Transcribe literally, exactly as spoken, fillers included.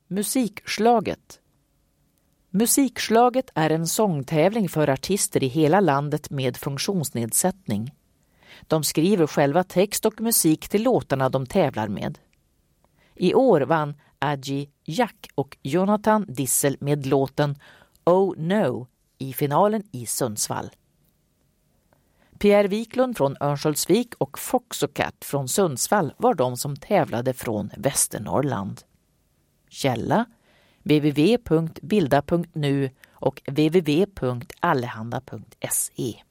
Musikslaget. Musikslaget är en sångtävling för artister i hela landet med funktionsnedsättning. De skriver själva text och musik till låtarna de tävlar med. I år vann Adji Jack och Jonathan Dissel med låten Oh No i finalen i Sundsvall. Pierre Wiklund från Örnsköldsvik och Foxocat från Sundsvall var de som tävlade från Västernorrland. Källa w w w punkt bilda punkt nu och w w w punkt allehanda punkt se.